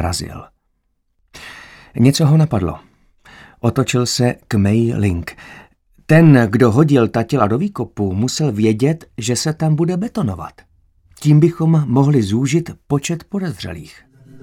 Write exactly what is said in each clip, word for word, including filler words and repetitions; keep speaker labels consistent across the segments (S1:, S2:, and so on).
S1: zmrazil. Něco ho napadlo. Otočil se k Mei Ling. Ten, kdo hodil ta těla do výkopu, musel vědět, že se tam bude betonovat. Tím bychom mohli zúžit počet podezřelých.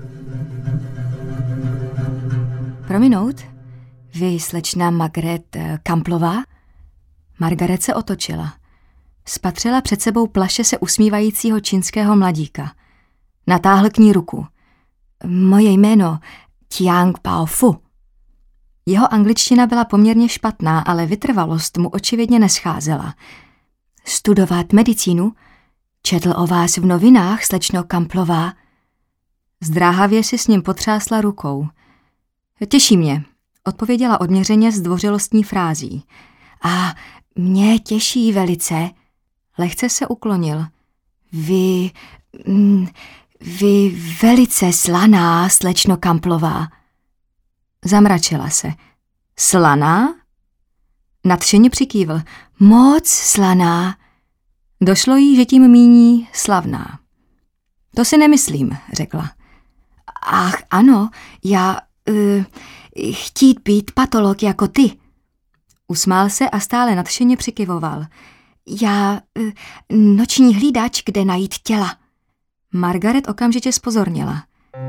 S2: Prominout? Vy, slečna Margaret Kamplová? Margaret se otočila. Spatřila před sebou plaše se usmívajícího čínského mladíka. Natáhl k ní ruku. Moje jméno Tiang Pao Fu. Jeho angličtina byla poměrně špatná, ale vytrvalost mu očividně nescházela. Studovat medicínu? Četl o vás v novinách, slečno Kamplová? Zdráhavě si s ním potřásla rukou. Těší mě, odpověděla odměřeně zdvořilostní frází. A mě těší velice. Lehce se uklonil. Vy, mm, vy velice slaná, slečno Kamplová. Zamračila se. Slaná? Nadšeně přikývl. Moc slaná. Došlo jí, že tím míní slavná. To si nemyslím, řekla. Ach, ano, já uh, chtít být patolog jako ty. Usmál se a stále nadšeně přikyvoval. Já uh, noční hlídač, kde najít těla. Margaret okamžitě zpozornila.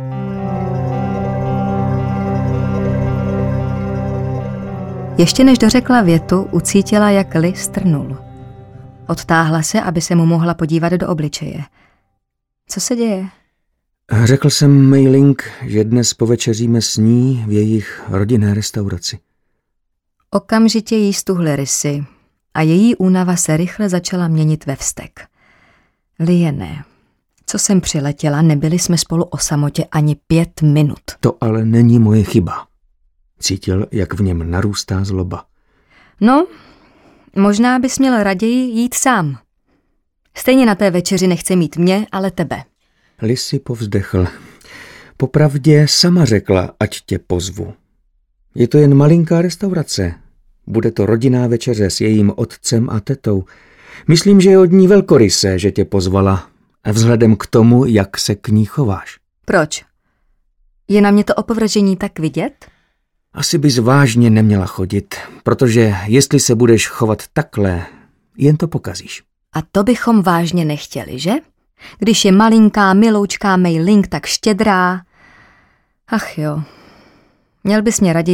S2: Ještě než dořekla větu, ucítila, jak Li strnul. Odtáhla se, aby se mu mohla podívat do obličeje. Co se děje?
S1: Řekl jsem Mei Ling, že dnes povečeříme s ní v jejich rodinné restauraci.
S2: Okamžitě jí stuhly rysy a její únava se rychle začala měnit ve vztek. Liene, co jsem přiletěla, nebyli jsme spolu o samotě ani pět minut.
S1: To ale není moje chyba. Cítil, jak v něm narůstá zloba.
S2: No, možná bys měl raději jít sám. Stejně na té večeři nechce mít mě, ale tebe.
S1: Li si povzdechl. Popravdě sama řekla, ať tě pozvu. Je to jen malinká restaurace. Bude to rodinná večeře s jejím otcem a tetou. Myslím, že je od ní velkorysé, že tě pozvala. A vzhledem k tomu, jak se k ní chováš.
S2: Proč? Je na mě to opovržení tak vidět?
S1: Asi bys vážně neměla chodit, protože jestli se budeš chovat takhle, jen to pokazíš.
S2: A to bychom vážně nechtěli, že? Když je malinká, miloučká Mei Ling tak štědrá. Ach jo, měl bys mě raději